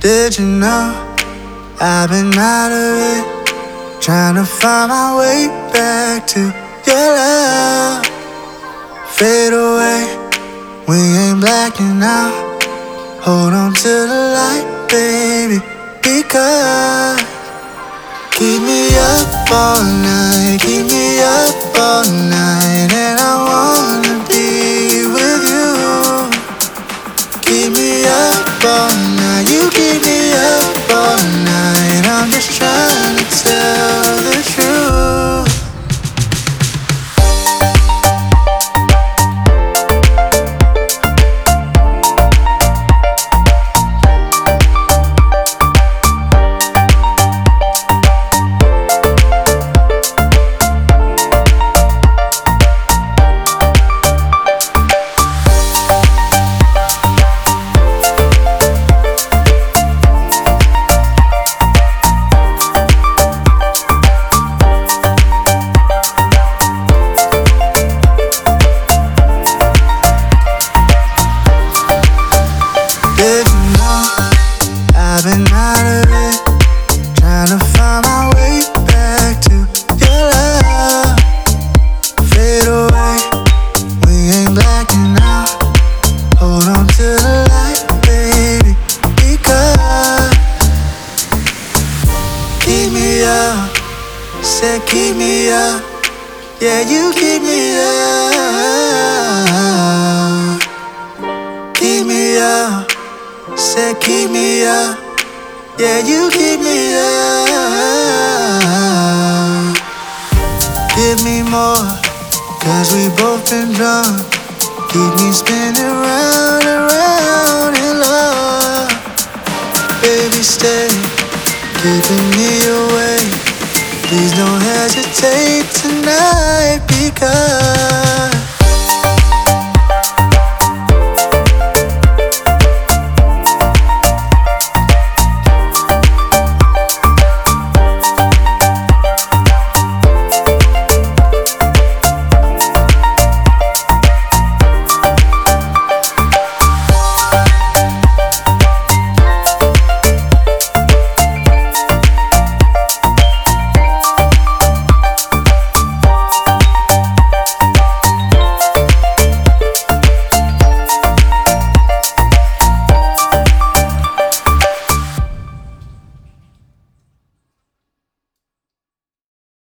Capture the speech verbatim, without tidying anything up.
Did you know I've been out of it, trying to find my way back to your love? Fade away, we ain't blacking out. Hold on to the light, baby, because keep me up all night, keep me up all night, and I wanna be with you. Keep me up all night, you keep me up all night. I'm just trying to tell the truth. I've been out of it, trying to find my way back to your love. Fade away, we ain't blacking out. Hold on to the light, baby, because keep me up, said keep me up. Yeah, you keep me up. Keep me up, said keep me up. Yeah, you keep me up. Give me more, cause we both been drunk. Keep me spinning round and round in love. Baby, stay, keeping me away. Please don't hesitate tonight, because